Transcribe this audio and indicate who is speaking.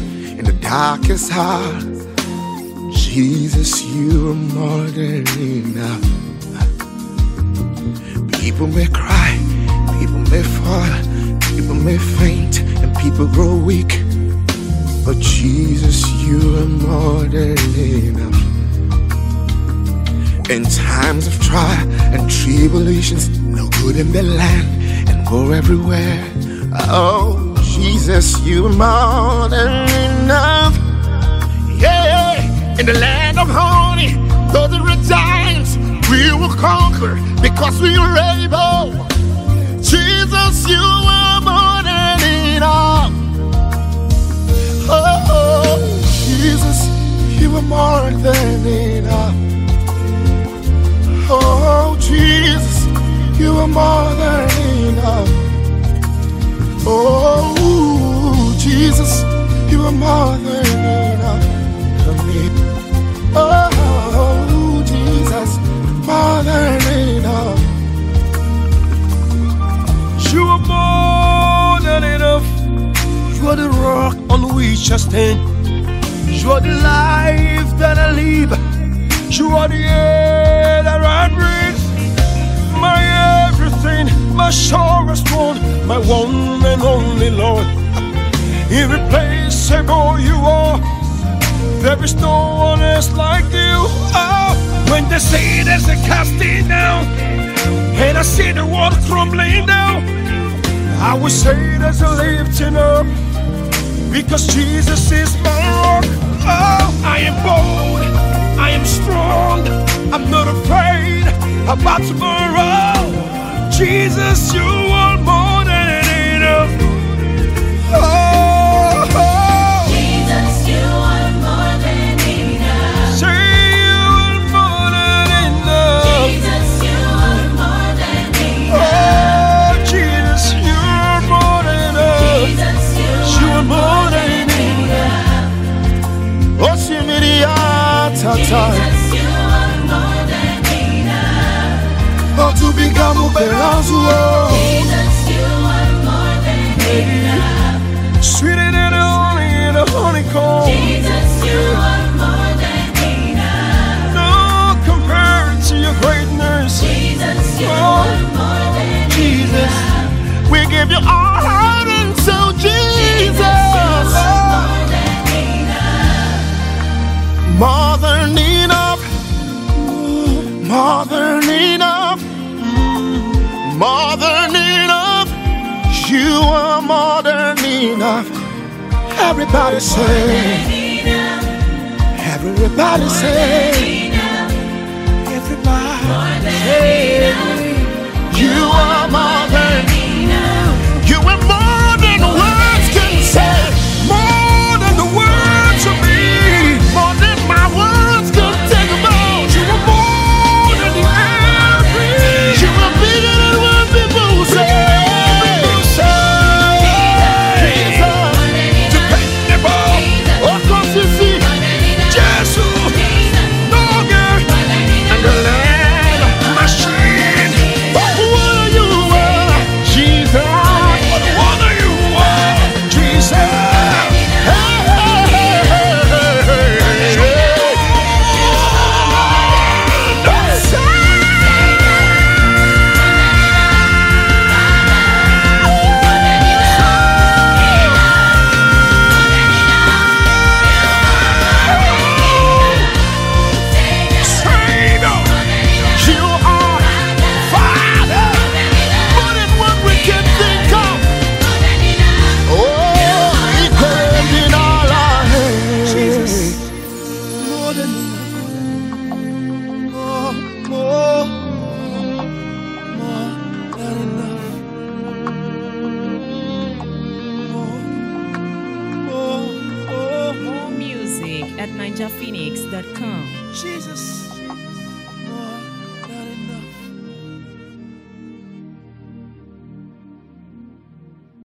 Speaker 1: in the darkest hour. Jesus, you are more than enough. People may cry, people may fall, people may faint, and people grow weak. But Jesus, you are more than enough. In times of trial and tribulations, no good in the land and war everywhere. Oh, Jesus, you are more than enough. Yeah, in the land of honey, though there are giants, we will conquer because we are able. Jesus, you are more than enough. Oh, Jesus, you are more than enough. Oh, Jesus, you are more than enough. Oh, Jesus, you are more than enough for me. Oh, Jesus, more than enough.
Speaker 2: You are more than enough. You are the rock on which I stand. You are the life that I live. You are the air that I breathe. My everything, my surest one, my one and only Lord. Irreplaceable you are. There is no one else like you. Oh, when they say there's a casting down, and I see the world crumbling down, I will say there's a lifting up, because Jesus is my rock. Oh, I am bold, I am strong, I'm not afraid about tomorrow. Jesus, you are more than enough. Oh, oh.
Speaker 3: Jesus, you are more than enough.
Speaker 2: Say you are more than enough.
Speaker 3: Jesus, you are more than enough.
Speaker 2: Oh, Jesus, you are more than enough.
Speaker 3: Jesus,
Speaker 2: You are more than enough.
Speaker 1: Oh, Simiriata.
Speaker 3: Jesus, you are more than enough.
Speaker 1: Oh, to become a Beranzo.
Speaker 3: Jesus, you are more than enough.
Speaker 2: Sweeter than the honey in a honeycomb.
Speaker 3: Jesus, you are more than enough.
Speaker 2: No compared to your greatness.
Speaker 3: Jesus, you
Speaker 2: Oh,
Speaker 3: are more than
Speaker 1: Jesus,
Speaker 3: enough.
Speaker 1: we give you our heart and soul, Jesus. More than enough, more than enough, more than enough. You are more than enough. Everybody say, everybody say, everybody say, you are more than enough. You are more than words can say, more than the words of me, more than my words can take about. You are more than the average. You are bigger than what people say.
Speaker 2: dependable.
Speaker 1: Oh, consistent.
Speaker 2: Jesus, no girl, and the land machine.
Speaker 1: What are you, Jesus?
Speaker 2: What are you, Jesus?
Speaker 1: You are Father, more than what we can think of. Oh, equal in all our hands.
Speaker 2: More than enough. More than enough.
Speaker 4: More music at ninjaphoenix.com.
Speaker 2: Jesus.